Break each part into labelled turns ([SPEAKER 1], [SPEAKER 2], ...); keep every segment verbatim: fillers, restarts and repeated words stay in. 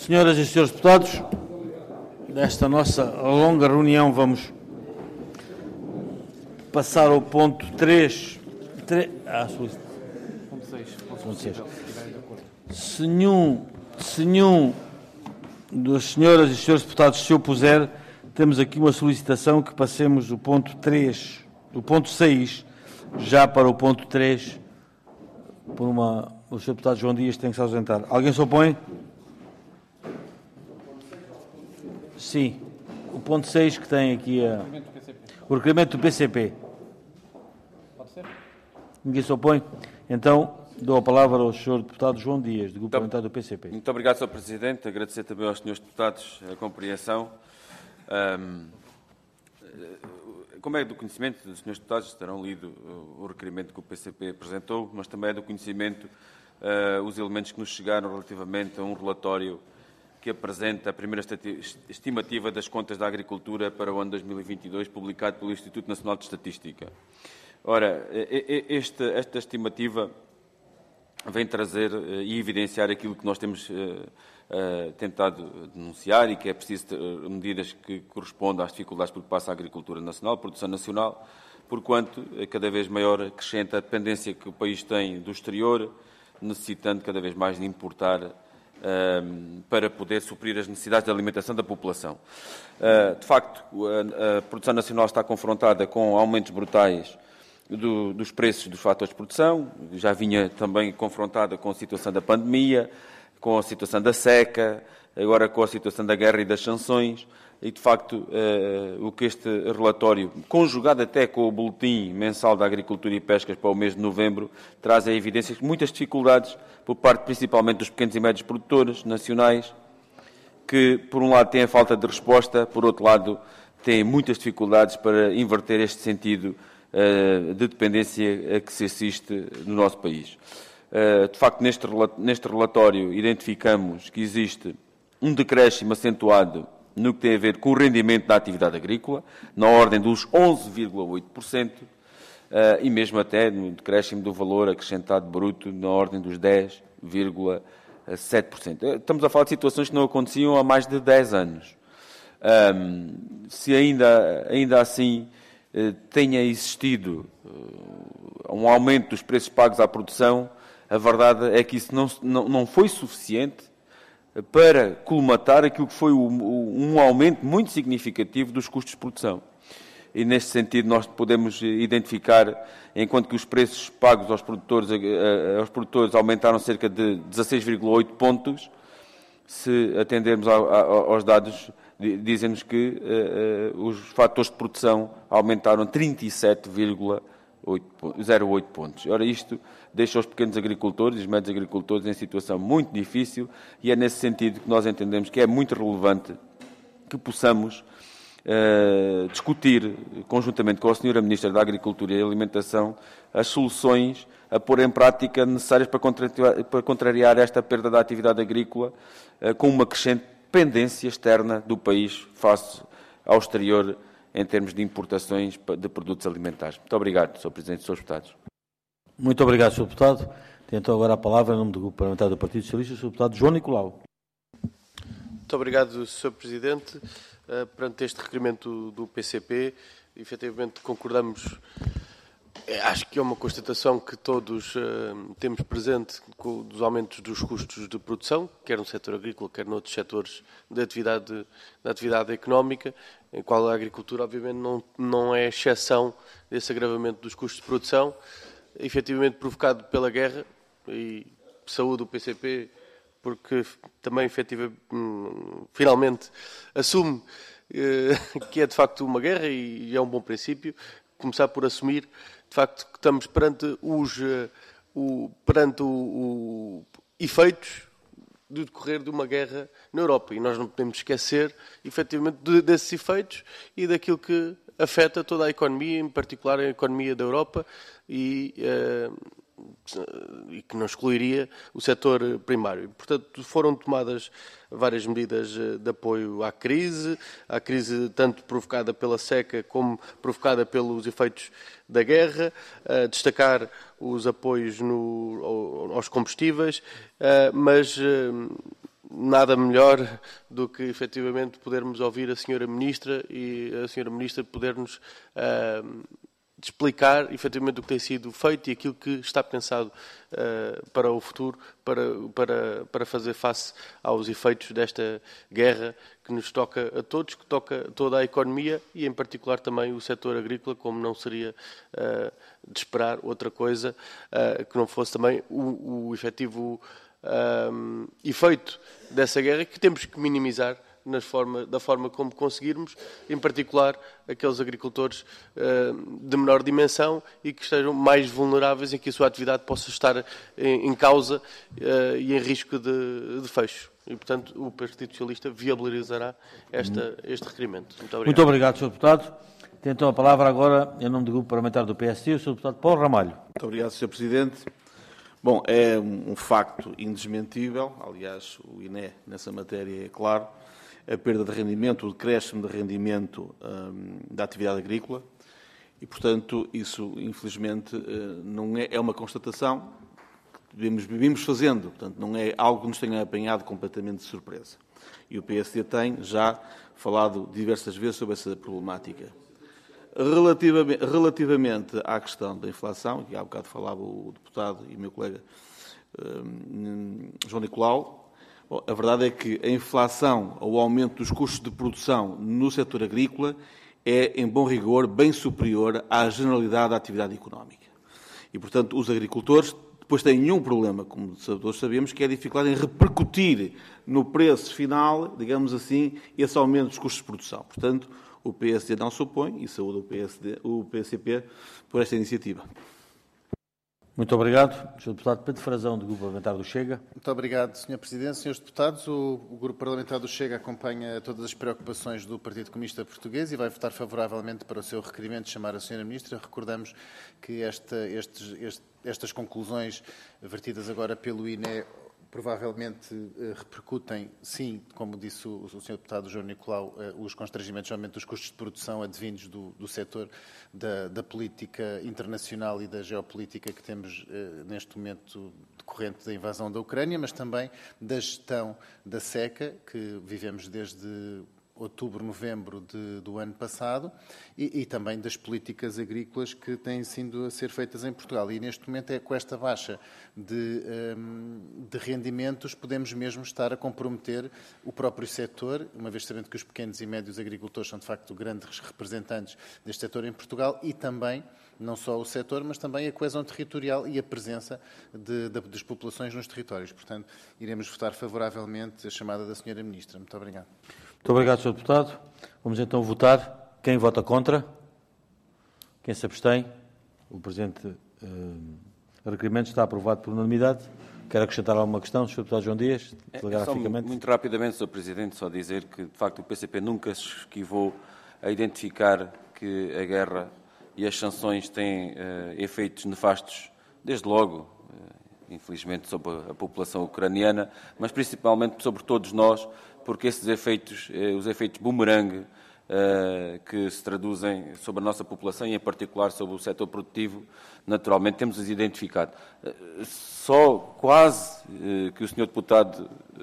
[SPEAKER 1] Senhoras e senhores deputados, nesta nossa longa reunião vamos passar ao ponto três. tre... Ah, ponto seis. Ponto seis. Se nenhum, se nenhum das senhoras e senhores deputados se opuser, temos aqui uma solicitação que passemos do ponto três, do ponto seis, já para o ponto três, por uma... O senhor deputado João Dias tem que se ausentar. Alguém se opõe? Sim. O ponto seis que tem aqui a... o requerimento do P C P.
[SPEAKER 2] Pode ser?
[SPEAKER 1] Ninguém se opõe? Então, dou a palavra ao senhor deputado João Dias, do Grupo Parlamentar do P C P.
[SPEAKER 3] Muito obrigado, senhor Presidente. Agradecer também aos senhores deputados a compreensão. Um, como é do conhecimento, os senhores deputados terão lido o requerimento que o P C P apresentou, mas também é do conhecimento uh, os elementos que nos chegaram relativamente a um relatório que apresenta a primeira estimativa das contas da agricultura para o ano dois mil e vinte e dois, publicado pelo Instituto Nacional de Estatística. Ora, esta, esta estimativa vem trazer e evidenciar aquilo que nós temos uh, uh, tentado denunciar e que é preciso ter medidas que correspondam às dificuldades por que passa a agricultura nacional, a produção nacional, porquanto cada vez maior acrescenta a dependência que o país tem do exterior, necessitando cada vez mais de importar uh, para poder suprir as necessidades de alimentação da população. Uh, de facto, a, a produção nacional está confrontada com aumentos brutais Do, dos preços dos fatores de produção, já vinha também confrontada com a situação da pandemia, com a situação da seca, agora com a situação da guerra e das sanções, e de facto eh, o que este relatório, conjugado até com o boletim mensal da Agricultura e Pescas para o mês de novembro, traz a evidência de muitas dificuldades por parte principalmente dos pequenos e médios produtores nacionais, que por um lado têm a falta de resposta, por outro lado têm muitas dificuldades para inverter este sentido de dependência a que se assiste no nosso país. De facto, neste, neste relatório identificamos que existe um decréscimo acentuado no que tem a ver com o rendimento da atividade agrícola, na ordem dos onze vírgula oito por cento, e mesmo até no decréscimo do valor acrescentado bruto na ordem dos dez vírgula sete por cento. Estamos a falar de situações que não aconteciam há mais de dez anos. Se ainda, ainda assim tenha existido um aumento dos preços pagos à produção, a verdade é que isso não, não, não foi suficiente para colmatar aquilo que foi um aumento muito significativo dos custos de produção. E, neste sentido, nós podemos identificar, enquanto que os preços pagos aos produtores, aos produtores aumentaram cerca de dezasseis vírgula oito pontos, se atendermos aos dados, dizem-nos que uh, uh, os fatores de produção aumentaram trinta e sete vírgula zero oito pontos. Ora, isto deixa os pequenos agricultores e os médios agricultores em situação muito difícil e é nesse sentido que nós entendemos que é muito relevante que possamos uh, discutir, conjuntamente com a senhora Ministra da Agricultura e Alimentação, as soluções a pôr em prática necessárias para contrariar, para contrariar esta perda da atividade agrícola uh, com uma crescente dependência externa do país face ao exterior em termos de importações de produtos alimentares. Muito obrigado, senhor Presidente e senhores deputados.
[SPEAKER 1] Muito obrigado, senhor Deputado. Tem então agora a palavra, em nome do Grupo Parlamentar do Partido Socialista, o senhor Deputado João Nicolau.
[SPEAKER 2] Muito obrigado, senhor Presidente. Uh, perante este requerimento do P C P, efetivamente concordamos. Acho que é uma constatação que todos uh, temos presente com, dos aumentos dos custos de produção, quer no setor agrícola, quer noutros setores da atividade, da atividade económica, em qual a agricultura, obviamente, não, não é exceção desse agravamento dos custos de produção, efetivamente provocado pela guerra, e saúde do P C P, porque também, efetivamente, finalmente assume uh, que é, de facto, uma guerra e é um bom princípio, começar por assumir, de facto, que estamos perante os o, perante o, o, efeitos do decorrer de uma guerra na Europa. E nós não podemos esquecer, efetivamente, de, desses efeitos e daquilo que afeta toda a economia, em particular a economia da Europa, e, uh, e que não excluiria o setor primário. Portanto, foram tomadas várias medidas de apoio à crise, à crise tanto provocada pela seca como provocada pelos efeitos da guerra, a destacar os apoios no, aos combustíveis, mas nada melhor do que efetivamente podermos ouvir a senhora Ministra e a senhora Ministra poder-nos uh, explicar efetivamente o que tem sido feito e aquilo que está pensado uh, para o futuro, para, para, para fazer face aos efeitos desta guerra que nos toca a todos, que toca toda a economia e em particular também o setor agrícola, como não seria uh, de esperar outra coisa uh, que não fosse também o, o efetivo um, efeito dessa guerra que temos que minimizar nas forma, da forma como conseguirmos, em particular aqueles agricultores uh, de menor dimensão e que estejam mais vulneráveis em que a sua atividade possa estar em, em causa uh, e em risco de, de fecho. E, portanto, o Partido Socialista viabilizará esta, este requerimento. Muito obrigado.
[SPEAKER 1] Muito obrigado, senhor Deputado. Tem então a palavra agora, em nome do Grupo Parlamentar do P S D, o senhor Deputado Paulo Ramalho.
[SPEAKER 4] Muito obrigado, senhor Presidente. Bom, é um facto indesmentível, aliás, o I N E nessa matéria é claro, a perda de rendimento, o decréscimo de rendimento hum, da atividade agrícola e, portanto, isso, infelizmente, não é, é uma constatação que devemos, vimos fazendo, portanto, não é algo que nos tenha apanhado completamente de surpresa. E o P S D tem já falado diversas vezes sobre essa problemática. Relativamente, relativamente à questão da inflação, que há bocado falava o deputado e o meu colega hum, João Nicolau, bom, a verdade é que a inflação ou o aumento dos custos de produção no setor agrícola é, em bom rigor, bem superior à generalidade da atividade económica. E, portanto, os agricultores depois têm um problema, como todos sabemos, que é a dificuldade em repercutir no preço final, digamos assim, esse aumento dos custos de produção. Portanto, o P S D não se opõe e saúda o, P S D, o P C P por esta iniciativa.
[SPEAKER 1] Muito obrigado. senhor Deputado Pedro Frazão, do Grupo Parlamentar do Chega.
[SPEAKER 5] Muito obrigado, senhor Presidente. senhores Deputados, o, o Grupo Parlamentar do Chega acompanha todas as preocupações do Partido Comunista Português e vai votar favoravelmente para o seu requerimento de chamar a senhora Ministra. Recordamos que esta, estes, este, estas conclusões vertidas agora pelo I N E provavelmente eh, repercutem, sim, como disse o, o senhor Deputado João Nicolau, eh, os constrangimentos de aumento dos custos de produção advindos do, do setor da, da política internacional e da geopolítica que temos eh, neste momento decorrente da invasão da Ucrânia, mas também da gestão da seca que vivemos desde outubro, novembro de, do ano passado e, e também das políticas agrícolas que têm sido a ser feitas em Portugal. E neste momento é com esta baixa de, um, de rendimentos podemos mesmo estar a comprometer o próprio setor, uma vez sabendo que os pequenos e médios agricultores são de facto grandes representantes deste setor em Portugal e também não só o setor, mas também a coesão territorial e a presença de, de, das populações nos territórios. Portanto, iremos votar favoravelmente a chamada da senhora Ministra. Muito obrigado.
[SPEAKER 1] Muito obrigado, senhor Deputado. Vamos então votar. Quem vota contra? Quem se abstém? O presente uh, requerimento está aprovado por unanimidade. Quer acrescentar alguma questão, senhor Deputado João Dias?
[SPEAKER 3] Telegraficamente. É, muito rapidamente, senhor Presidente, só dizer que, de facto, o P C P nunca se esquivou a identificar que a guerra e as sanções têm uh, efeitos nefastos, desde logo, uh, infelizmente, sobre a população ucraniana, mas principalmente sobre todos nós, porque esses efeitos, uh, os efeitos bumerangue, uh, que se traduzem sobre a nossa população e, em particular, sobre o setor produtivo, naturalmente temos-os identificado. Uh, só quase uh, que o senhor Deputado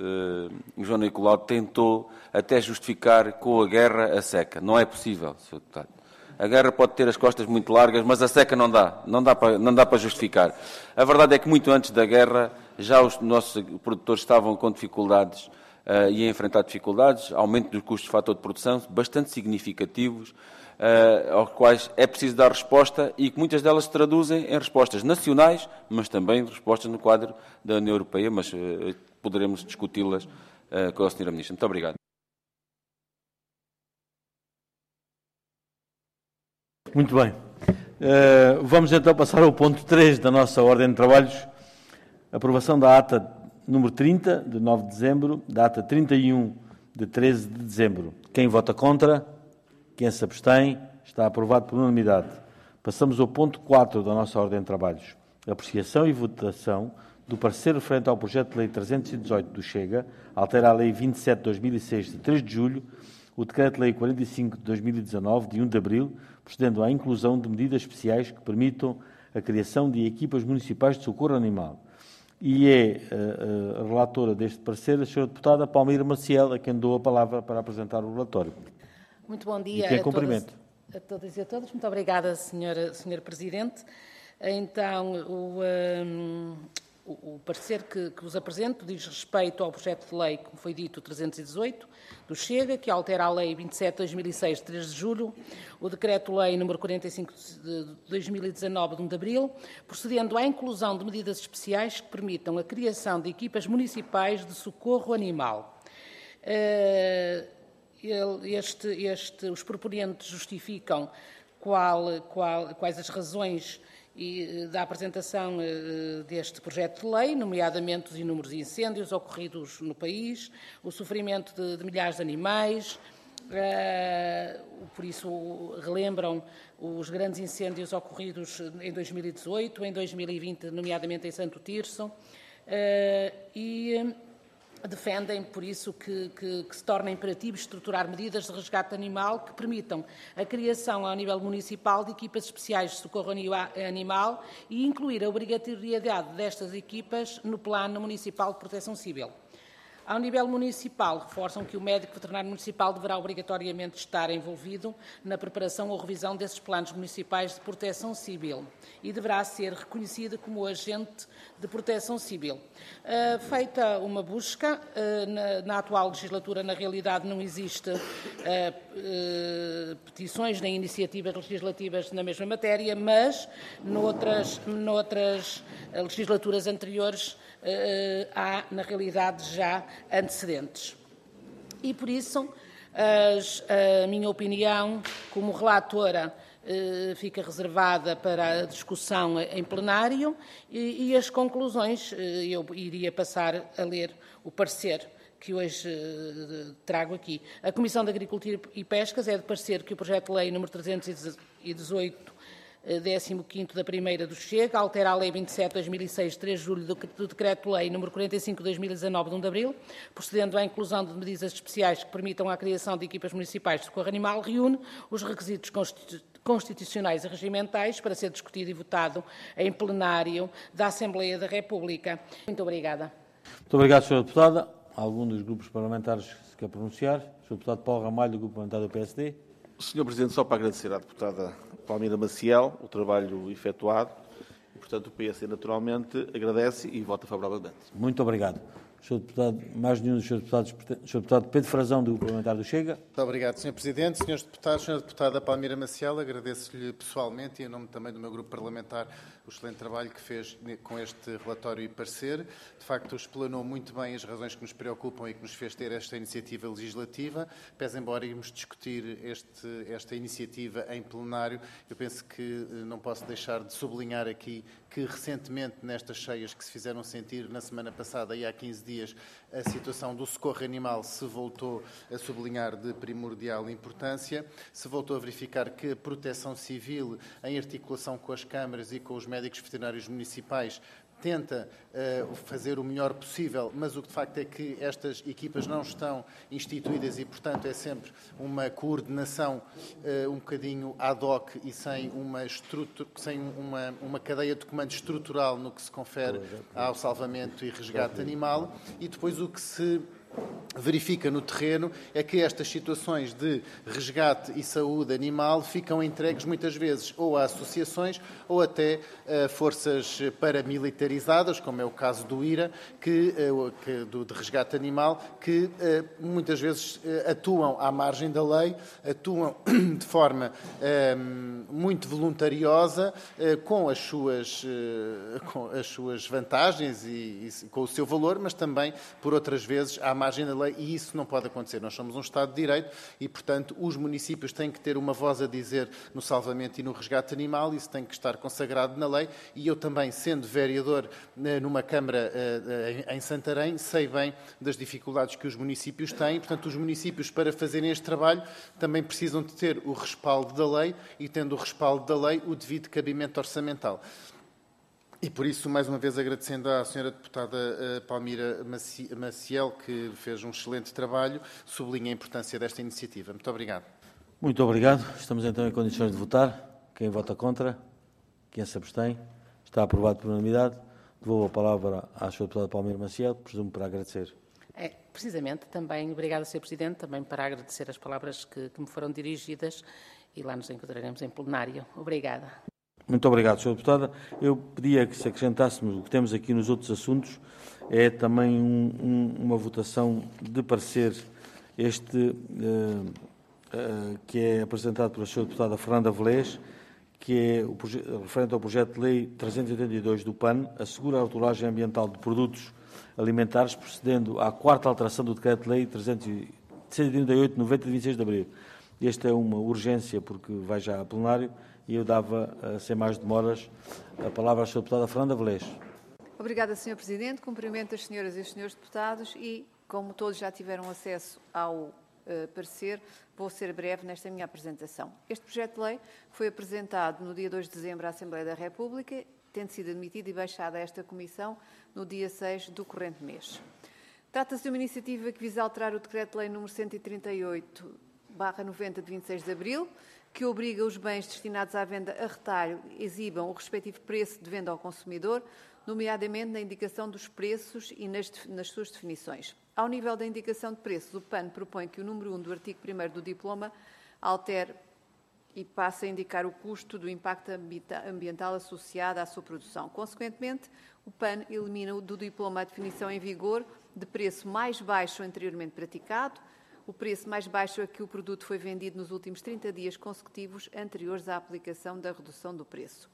[SPEAKER 3] uh, João Nicolau tentou até justificar com a guerra a seca. Não é possível, senhor Deputado. A guerra pode ter as costas muito largas, mas a seca não dá, não dá para, não dá para justificar. A verdade é que muito antes da guerra já os nossos produtores estavam com dificuldades uh, e a enfrentar dificuldades, aumento dos custos de fator de produção bastante significativos, uh, aos quais é preciso dar resposta e que muitas delas se traduzem em respostas nacionais, mas também respostas no quadro da União Europeia, mas uh, poderemos discuti-las uh, com a senhora Ministra. Muito obrigado.
[SPEAKER 1] Muito bem. Uh, vamos então passar ao ponto três da nossa ordem de trabalhos. Aprovação da ata número trinta, de nove de dezembro, da ata trinta e um, de treze de dezembro. Quem vota contra? Quem se abstém? Está aprovado por unanimidade. Passamos ao ponto quatro da nossa ordem de trabalhos. Apreciação e votação do parecer referente ao projeto de lei trezentos e dezoito do Chega, altera a lei vinte e sete de dois mil e seis, de três de julho, o decreto-lei quarenta e cinco de dois mil e dezanove, de um de abril, procedendo à inclusão de medidas especiais que permitam a criação de equipas municipais de socorro animal e é a, a relatora deste parecer, a senhora deputada Palmira Maciel, a quem dou a palavra para apresentar o relatório.
[SPEAKER 6] Muito bom dia
[SPEAKER 1] a,
[SPEAKER 6] a, todas, a todas e a todos. Muito obrigada, senhora, senhora Presidente. Então, o, um, o, o parecer que, que vos apresento diz respeito ao projeto de lei, como foi dito, trezentos e dezoito, do Chega, que altera a Lei vinte e sete barra dois mil e seis, de três de julho, o Decreto-Lei número quarenta e cinco de dois mil e dezanove, de um de abril, procedendo à inclusão de medidas especiais que permitam a criação de equipas municipais de socorro animal. Este, este, os proponentes justificam qual, qual, quais as razões e da apresentação uh, deste projeto de lei, nomeadamente os inúmeros incêndios ocorridos no país, o sofrimento de, de milhares de animais, uh, por isso relembram os grandes incêndios ocorridos em dois mil e dezoito, em dois mil e vinte, nomeadamente em Santo Tirso, uh, e defendem, por isso, que, que, que se torna imperativo estruturar medidas de resgate animal que permitam a criação, ao nível municipal, de equipas especiais de socorro animal e incluir a obrigatoriedade destas equipas no Plano Municipal de Proteção Civil. Ao nível municipal, reforçam que o médico veterinário municipal deverá obrigatoriamente estar envolvido na preparação ou revisão desses planos municipais de proteção civil e deverá ser reconhecido como agente de proteção civil. Uh, feita uma busca, uh, na, na atual legislatura, na realidade, não existe uh, uh, petições nem iniciativas legislativas na mesma matéria, mas noutras, noutras legislaturas anteriores Uh, há, na realidade, já antecedentes. E, por isso, as, a minha opinião, como relatora, uh, fica reservada para a discussão em plenário e, e as conclusões, uh, eu iria passar a ler o parecer que hoje uh, trago aqui. A Comissão de Agricultura e Pescas é de parecer que o projeto de lei número trezentos e dezoito, décimo quinto da primeira do Chega, altera a Lei vinte e sete barra dois mil e seis, de três de julho, do, do Decreto-Lei número quarenta e cinco de dois mil e dezanove, de um de abril, procedendo à inclusão de medidas especiais que permitam a criação de equipas municipais de socorro animal, reúne os requisitos constitucionais e regimentais para ser discutido e votado em plenário da Assembleia da República. Muito obrigada.
[SPEAKER 1] Muito obrigado, senhora Deputada. Algum dos grupos parlamentares que se quer pronunciar? senhor Deputado Paulo Ramalho, do Grupo Parlamentar do P S D.
[SPEAKER 4] senhor Presidente, só para agradecer à deputada Palmira Maciel o trabalho efetuado e, portanto, o P S D naturalmente agradece e vota favoravelmente.
[SPEAKER 1] Muito obrigado. senhor Deputado, mais nenhum dos senhores Deputados, senhor Deputado Pedro Frazão, do Grupo Parlamentar do Chega.
[SPEAKER 5] Muito obrigado, senhor Presidente. senhores Deputados, senhora Deputada Palmira Maciel, agradeço-lhe pessoalmente e em nome também do meu Grupo Parlamentar o excelente trabalho que fez com este relatório e parecer. De facto, explanou muito bem as razões que nos preocupam e que nos fez ter esta iniciativa legislativa. Pese embora irmos discutir este, esta iniciativa em plenário, eu penso que não posso deixar de sublinhar aqui que recentemente, nestas cheias que se fizeram sentir na semana passada e há quinze dias, a situação do socorro animal se voltou a sublinhar de primordial importância, se voltou a verificar que a Proteção Civil, em articulação com as câmaras e com os médicos veterinários municipais, tenta uh, fazer o melhor possível, mas o que de facto é que estas equipas não estão instituídas e, portanto, é sempre uma coordenação uh, um bocadinho ad hoc e sem, uma, sem uma, uma cadeia de comando estrutural no que se confere ao salvamento e resgate animal. E depois o que se verifica no terreno é que estas situações de resgate e saúde animal ficam entregues muitas vezes ou a associações ou até a forças paramilitarizadas, como é o caso do I R A, que, que, do, de resgate animal, que muitas vezes atuam à margem da lei, atuam de forma um, muito voluntariosa, com as suas, com as suas vantagens e, e com o seu valor, mas também, por outras vezes, à margem da lei, e isso não pode acontecer. Nós somos um Estado de Direito e, portanto, os municípios têm que ter uma voz a dizer no salvamento e no resgate animal, isso tem que estar consagrado na lei, e eu também, sendo vereador numa Câmara em Santarém, sei bem das dificuldades que os municípios têm. Portanto, os municípios, para fazerem este trabalho, também precisam de ter o respaldo da lei e, tendo o respaldo da lei, o devido cabimento orçamental. E por isso, mais uma vez, agradecendo à senhora deputada Palmira Maciel, que fez um excelente trabalho, sublinho a importância desta iniciativa. Muito obrigado.
[SPEAKER 1] Muito obrigado. Estamos então em condições de votar. Quem vota contra? Quem se abstém? Está aprovado por unanimidade. Devolvo a palavra à senhora deputada Palmeira Maciel, presumo para agradecer.
[SPEAKER 6] É, precisamente, também, obrigada, senhor Presidente, também para agradecer as palavras que, que me foram dirigidas e lá nos encontraremos em plenário. Obrigada.
[SPEAKER 1] Muito obrigado, senhora Deputada. Eu pedia que se acrescentássemos o que temos aqui nos outros assuntos, é também um, um, uma votação de parecer este, uh, uh, que é apresentado pela senhora Deputada Fernanda Velez, que é o referente ao projeto de lei trezentos e oitenta e dois do P A N, assegura a rotulagem ambiental de produtos alimentares, procedendo à quarta alteração do Decreto-Lei trezentos e trinta e oito noventa de vinte e seis de abril. Esta é uma urgência, porque vai já a plenário, e eu dava, sem mais demoras, a palavra à senhora Deputada Fernanda Velez.
[SPEAKER 7] Obrigada, senhor Presidente. Cumprimento as senhoras e os senhores deputados e, como todos já tiveram acesso ao uh, parecer, vou ser breve nesta minha apresentação. Este projeto de lei foi apresentado no dia dois de dezembro à Assembleia da República, tendo sido admitido e baixado a esta Comissão no dia seis do corrente mês. Trata-se de uma iniciativa que visa alterar o Decreto-Lei número cento e trinta e oito barra noventa de vinte e seis de abril, que obriga os bens destinados à venda a retalho exibam o respectivo preço de venda ao consumidor, nomeadamente na indicação dos preços e nas, nas suas definições. Ao nível da indicação de preços, o P A N propõe que o número um do artigo primeiro do diploma altere e passe a indicar o custo do impacto ambiental associado à sua produção. Consequentemente, o P A N elimina do diploma a definição em vigor de preço mais baixo anteriormente praticado, o preço mais baixo a que o produto foi vendido nos últimos trinta dias consecutivos anteriores à aplicação da redução do preço.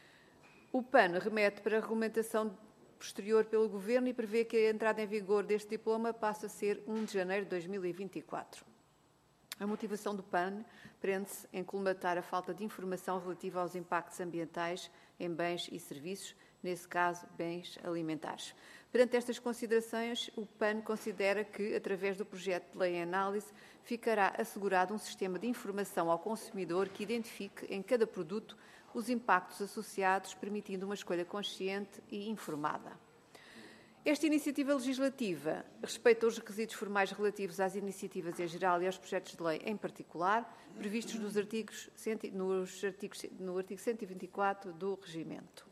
[SPEAKER 7] O P A N remete para a regulamentação posterior pelo Governo e prevê que a entrada em vigor deste diploma passe a ser primeiro de janeiro de dois mil e vinte e quatro. A motivação do P A N prende-se em colmatar a falta de informação relativa aos impactos ambientais em bens e serviços, nesse caso, bens alimentares. Perante estas considerações, o P A N considera que, através do projeto de lei em análise, ficará assegurado um sistema de informação ao consumidor que identifique em cada produto os impactos associados, permitindo uma escolha consciente e informada. Esta iniciativa legislativa respeita os requisitos formais relativos às iniciativas em geral e aos projetos de lei em particular, previstos nos artigos, nos artigos, no artigo cento e vinte e quatro do Regimento.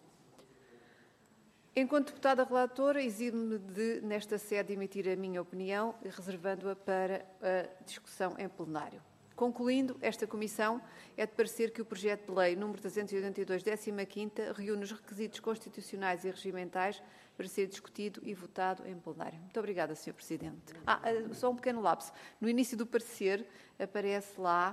[SPEAKER 7] Enquanto deputada relatora, eximo-me de, nesta sede, emitir a minha opinião, reservando-a para a discussão em plenário. Concluindo, esta Comissão é de parecer que o projeto de lei número trezentos e oitenta e dois, décima quinta, reúne os requisitos constitucionais e regimentais para ser discutido e votado em plenário. Muito obrigada, senhor Presidente. Ah, só um pequeno lapso. No início do parecer aparece lá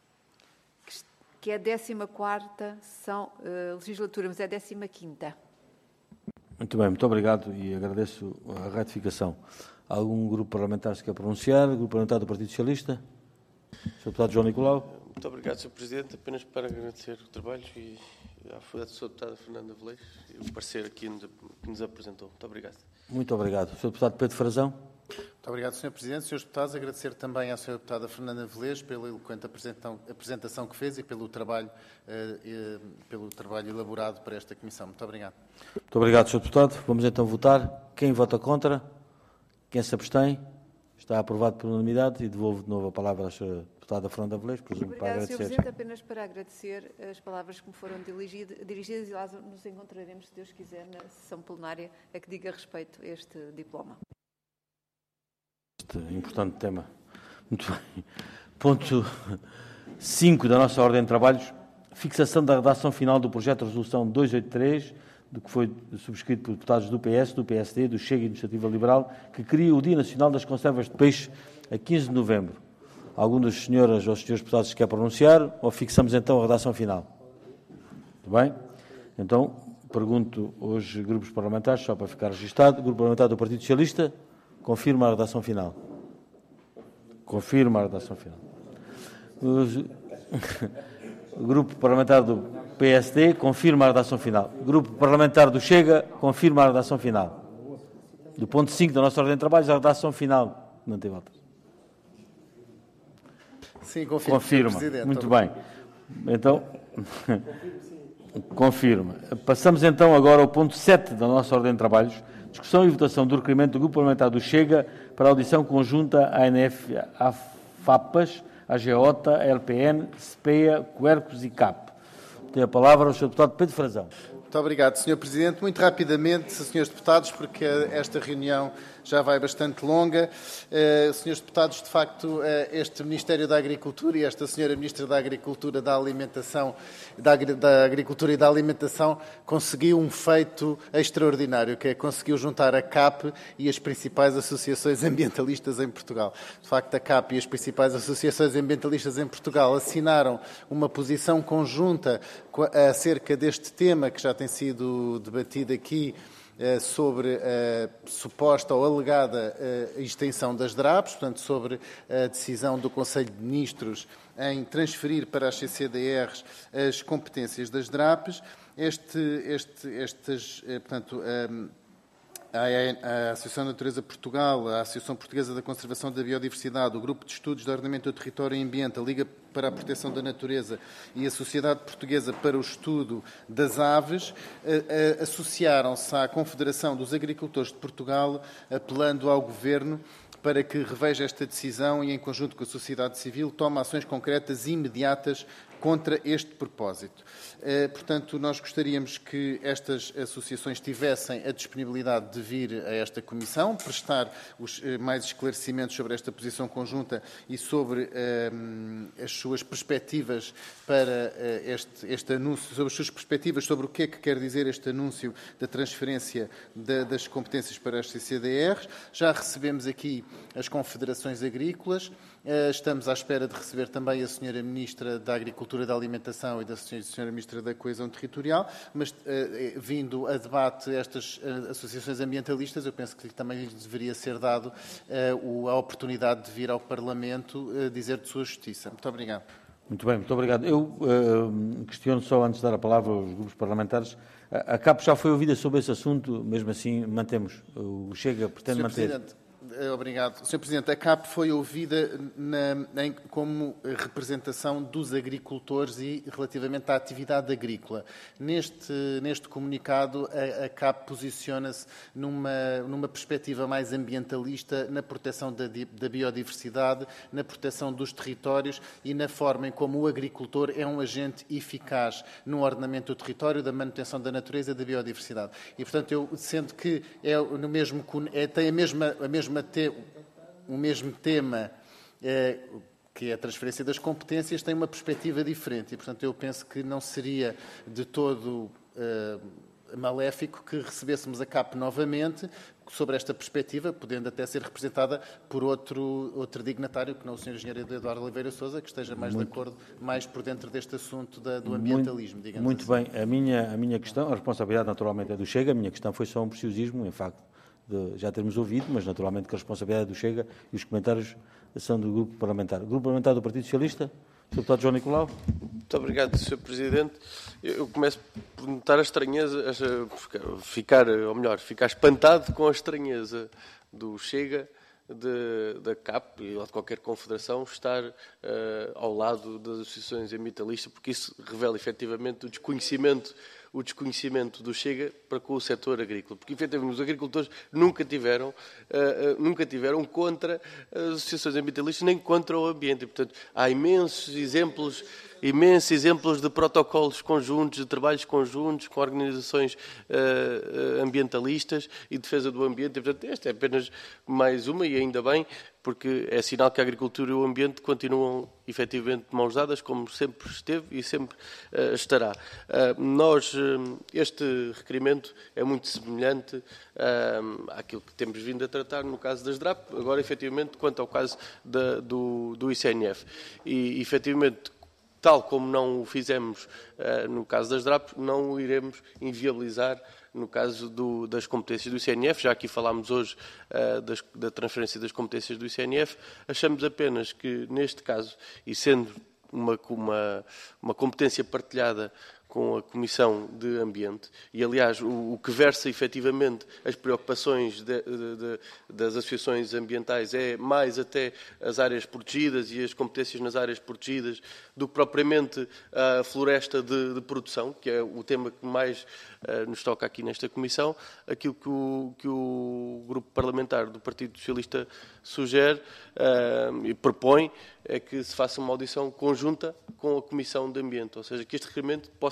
[SPEAKER 7] que é a décima quarta são, uh, legislatura, mas é a décima quinta.
[SPEAKER 1] Muito bem, muito obrigado e agradeço a ratificação. Algum grupo parlamentar se quer pronunciar? Grupo parlamentar do Partido Socialista? senhor Deputado João Nicolau.
[SPEAKER 2] Muito obrigado, senhor Presidente. Apenas para agradecer o trabalho e à senhora Deputada Fernanda Velez e o parecer aqui que nos apresentou. Muito obrigado.
[SPEAKER 1] Muito obrigado. senhor Deputado Pedro Frazão.
[SPEAKER 5] Muito obrigado, senhor Presidente. senhores Deputados, agradecer também à senhora Deputada Fernanda Velez pela eloquente apresentação que fez e pelo trabalho, eh, pelo trabalho elaborado para esta Comissão. Muito obrigado.
[SPEAKER 1] Muito obrigado, senhor Deputado. Vamos então votar. Quem vota contra? Quem se abstém? Está aprovado por unanimidade e devolvo de novo a palavra à senhora Deputada Fernanda Velez, presumo, para agradecer.
[SPEAKER 7] senhor Presidente, apenas para agradecer as palavras que me foram dirigidas e lá nos encontraremos, se Deus quiser, na sessão plenária a que diga respeito a este diploma.
[SPEAKER 1] Este importante tema. Muito bem. Ponto cinco da nossa ordem de trabalhos, fixação da redação final do projeto de resolução duzentos e oitenta e três, do que foi subscrito por deputados do P S, do P S D, do Chega e Iniciativa Liberal, que cria o Dia Nacional das Conservas de Peixe a quinze de novembro. Algum dos senhoras ou senhores deputados se quer pronunciar ou fixamos então a redação final? Muito bem? Então, pergunto aos grupos parlamentares, só para ficar registado, o Grupo Parlamentar do Partido Socialista confirma a redação final. Confirma a redação final. Os... O Grupo Parlamentar do P S D confirma a redação final. O Grupo Parlamentar do Chega confirma a redação final. Do ponto cinco da nossa ordem de trabalhos, a redação final. Não tem volta.
[SPEAKER 5] Sim, confirma.
[SPEAKER 1] Confirma. Muito bem. Então, confirma. Passamos então agora ao ponto sete da nossa ordem de trabalhos. Discussão e votação do requerimento do Grupo Parlamentar do Chega para a audição conjunta à A N F, à FAPAS, a AGEOTA, a L P N, SPEA, Quercus e C A P. Tem a palavra o senhor Deputado Pedro Frazão.
[SPEAKER 5] Muito obrigado, senhor Presidente. Muito rapidamente, senhores deputados, porque esta reunião já vai bastante longa. Uh, senhores deputados, de facto, uh, este Ministério da Agricultura e esta senhora Ministra da Agricultura, da Alimentação, da, da Agricultura e da Alimentação conseguiu um feito extraordinário, que é conseguiu juntar a C A P e as principais associações ambientalistas em Portugal. De facto, a C A P e as principais associações ambientalistas em Portugal assinaram uma posição conjunta acerca deste tema que já tem sido debatido aqui, sobre a suposta ou alegada extensão das D R A Ps, portanto, sobre a decisão do Conselho de Ministros em transferir para as C C D Rs as competências das D R A Ps. Este, este, estas, portanto, a Associação da Natureza Portugal, a Associação Portuguesa da Conservação da Biodiversidade, o Grupo de Estudos de Ordenamento do Território e Ambiente, a Liga para a Proteção da Natureza e a Sociedade Portuguesa para o Estudo das Aves associaram-se à Confederação dos Agricultores de Portugal, apelando ao Governo para que reveja esta decisão e, em conjunto com a sociedade civil, tome ações concretas e imediatas contra este propósito. Portanto, nós gostaríamos que estas associações tivessem a disponibilidade de vir a esta Comissão, prestar os mais esclarecimentos sobre esta posição conjunta e sobre um, as suas perspectivas para uh, este, este anúncio, sobre as suas perspectivas sobre o que é que quer dizer este anúncio da transferência de, das competências para as C C D Rs. Já recebemos aqui as confederações agrícolas. Estamos à espera de receber também a senhora Ministra da Agricultura e da Alimentação e da senhora Ministra da Coesão Territorial, mas vindo a debate estas associações ambientalistas, eu penso que também lhes deveria ser dado a oportunidade de vir ao Parlamento dizer de sua justiça. Muito obrigado.
[SPEAKER 1] Muito bem, muito obrigado. Eu uh, questiono só, antes de dar a palavra aos grupos parlamentares, a, a C A P já foi ouvida sobre esse assunto, mesmo assim mantemos. O Chega pretende
[SPEAKER 5] senhor
[SPEAKER 1] manter...
[SPEAKER 5] Presidente. Obrigado. senhor Presidente, a C A P foi ouvida na, em, como representação dos agricultores e relativamente à atividade agrícola. Neste, neste comunicado, a, a C A P posiciona-se numa, numa perspectiva mais ambientalista na proteção da, da biodiversidade, na proteção dos territórios e na forma em como o agricultor é um agente eficaz no ordenamento do território, da manutenção da natureza e da biodiversidade. E, portanto, eu sendo que é no mesmo, é, tem a mesma, a mesma ter o mesmo tema, eh, que é a transferência das competências, tem uma perspectiva diferente. E, portanto, eu penso que não seria de todo eh, maléfico que recebêssemos a C A P novamente sobre esta perspectiva, podendo até ser representada por outro, outro dignatário, que não o senhor Engenheiro Eduardo Oliveira Sousa, que esteja mais muito, de acordo, mais por dentro deste assunto da, do ambientalismo, digamos
[SPEAKER 1] Muito
[SPEAKER 5] assim.
[SPEAKER 1] bem. A minha, a minha questão, a responsabilidade naturalmente é do Chega, a minha questão foi só um preciosismo, em facto, de já termos ouvido, mas naturalmente que a responsabilidade é do Chega e os comentários são do Grupo Parlamentar. O Grupo Parlamentar do Partido Socialista, o deputado João Nicolau.
[SPEAKER 2] Muito obrigado, senhor Presidente. Eu começo por notar a estranheza, a ficar, ou melhor, ficar espantado com a estranheza do Chega, de, da C A P ou de qualquer confederação estar uh, ao lado das associações ambientalistas, porque isso revela efetivamente o desconhecimento o desconhecimento do Chega para com o setor agrícola, porque efetivamente os agricultores nunca tiveram, uh, uh, nunca tiveram contra as associações ambientalistas nem contra o ambiente, e, portanto, há imensos exemplos, imensos exemplos de protocolos conjuntos, de trabalhos conjuntos com organizações uh, uh, ambientalistas e defesa do ambiente, e, portanto, esta é apenas mais uma, e ainda bem, porque é sinal que a agricultura e o ambiente continuam efetivamente de mãos dadas, como sempre esteve e sempre uh, estará. Uh, nós, uh, este requerimento é muito semelhante uh, àquilo que temos vindo a tratar no caso das D R A P, agora efetivamente quanto ao caso da, do, do I C N F. E efetivamente, tal como não o fizemos uh, no caso das D R A P, não o iremos inviabilizar no caso do, das competências do I C N F. Já aqui falámos hoje uh, das, da transferência das competências do I C N F. Achamos apenas que, neste caso, e sendo uma, uma, uma competência partilhada com a Comissão de Ambiente, e aliás o, o que versa efetivamente as preocupações de, de, de, das associações ambientais é mais até as áreas protegidas e as competências nas áreas protegidas do que propriamente a floresta de, de produção, que é o tema que mais uh, nos toca aqui nesta Comissão. Aquilo que o, que o Grupo Parlamentar do Partido Socialista sugere uh, e propõe é que se faça uma audição conjunta com a Comissão de Ambiente, ou seja, que este requerimento possa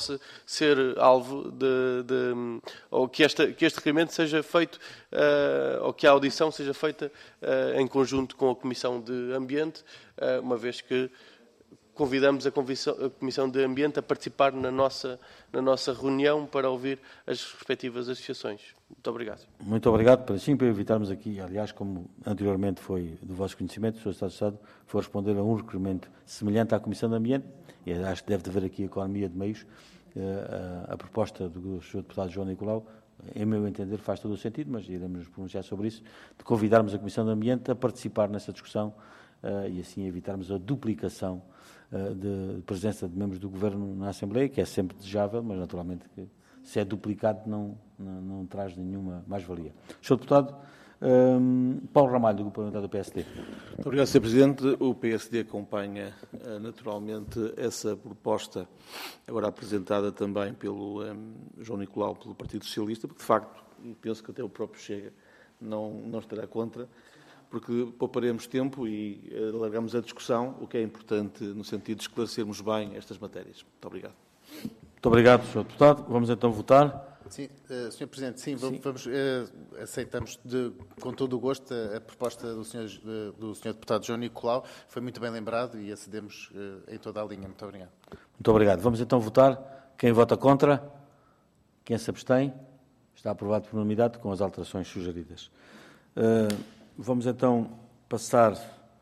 [SPEAKER 2] possa ser alvo de, de ou que, esta, que este requerimento seja feito, uh, ou que a audição seja feita uh, em conjunto com a Comissão de Ambiente, uh, uma vez que convidamos a Comissão de Ambiente a participar na nossa, na nossa reunião para ouvir as respectivas associações. Muito obrigado.
[SPEAKER 1] Muito obrigado. Para sim, para evitarmos aqui, aliás, como anteriormente foi do vosso conhecimento, o senhor Estado de Estado foi responder a um requerimento semelhante à Comissão de Ambiente, e acho que deve haver aqui economia de meios. A, a proposta do senhor Deputado João Nicolau, em meu entender, faz todo o sentido, mas iremos nos pronunciar sobre isso, de convidarmos a Comissão de Ambiente a participar nessa discussão uh, e assim evitarmos a duplicação uh, de presença de membros do Governo na Assembleia, que é sempre desejável, mas naturalmente que, se é duplicado não, não, não traz nenhuma mais-valia. senhor Deputado, um, Paulo Ramalho, do Grupo Parlamentar do P S D.
[SPEAKER 4] Muito obrigado, senhor Presidente. O P S D acompanha naturalmente essa proposta, agora apresentada também pelo um, João Nicolau, pelo Partido Socialista, porque de facto, e penso que até o próprio Chega não, não estará contra, porque pouparemos tempo e alargamos a discussão, o que é importante no sentido de esclarecermos bem estas matérias. Muito obrigado.
[SPEAKER 1] Muito obrigado, senhor Deputado. Vamos então votar.
[SPEAKER 5] Sim, uh, senhor Presidente, sim, sim. Vamos, uh, aceitamos de, com todo o gosto a, a proposta do senhor, uh, do senhor Deputado João Nicolau. Foi muito bem lembrado e acedemos uh, em toda a linha. Muito obrigado.
[SPEAKER 1] Muito obrigado. Vamos então votar. Quem vota contra? Quem se abstém? Está aprovado por unanimidade com as alterações sugeridas. Uh, vamos então passar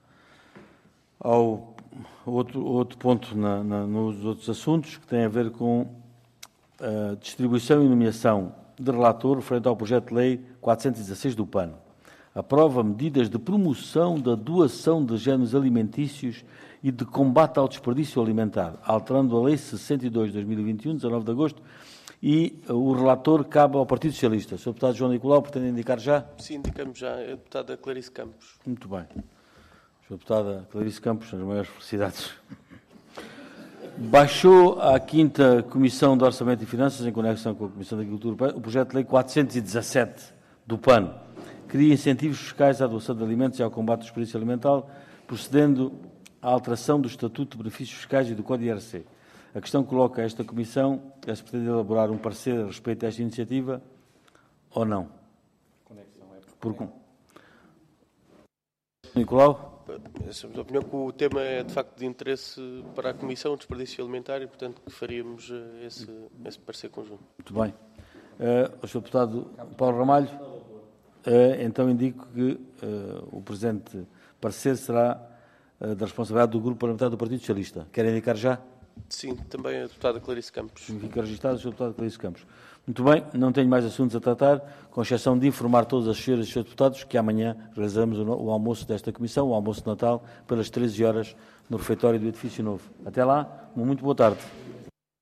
[SPEAKER 1] ao outro, outro ponto na, na, nos outros assuntos, que tem a ver com a distribuição e nomeação de relator referente ao projeto de lei quatrocentos e dezasseis do PAN. Aprova medidas de promoção da doação de géneros alimentícios e de combate ao desperdício alimentar, alterando a lei sessenta e dois de dois mil e vinte e um, dezanove de agosto, e o relator cabe ao Partido Socialista. senhor Deputado João Nicolau, pretende indicar já?
[SPEAKER 2] Sim, indicamos já. É a deputada Clarice Campos.
[SPEAKER 1] Muito bem. senhora Deputada Clarice Campos, as maiores felicidades. Baixou à quinta Comissão de Orçamento e Finanças, em conexão com a Comissão de Agricultura, o projeto de lei quatrocentos e dezassete do PAN. Cria incentivos fiscais à doação de alimentos e ao combate ao desperdício alimentar, procedendo à alteração do Estatuto de Benefícios Fiscais e do Código I R C. A questão coloca a esta Comissão é se pretende elaborar um parecer a respeito a esta iniciativa ou não. Por... Nicolau?
[SPEAKER 2] Somos da opinião que o tema é, de facto, de interesse para a Comissão de Desperdício Alimentar e, portanto, que faríamos esse, esse parecer conjunto.
[SPEAKER 1] Muito bem. Uh, o senhor Deputado Paulo Ramalho, uh, então indico que uh, o presente parecer será uh, da responsabilidade do Grupo Parlamentar do Partido Socialista. Quer indicar já?
[SPEAKER 2] Sim, também a deputada Clarice Campos.
[SPEAKER 1] Fica registado o senhor Deputado Clarice Campos. Muito bem, não tenho mais assuntos a tratar, com exceção de informar todas as senhoras e senhores deputados que amanhã realizamos o almoço desta Comissão, o almoço de Natal, pelas treze horas, no refeitório do Edifício Novo. Até lá, uma muito boa tarde.